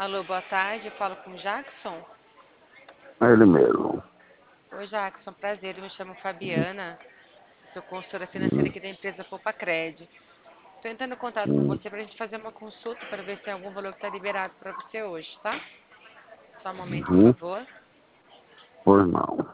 Alô, boa tarde. Eu falo com o Jackson. É ele mesmo. Oi, Jackson. Prazer. Eu me chamo Hum, Fabiana. Sou consultora financeira hum, aqui da empresa Poupa-Cred. Estou entrando em contato com hum. você para a gente fazer uma consulta para ver se tem algum valor que está liberado para você hoje, tá? Só um momento, por Uhum. favor. Pois não.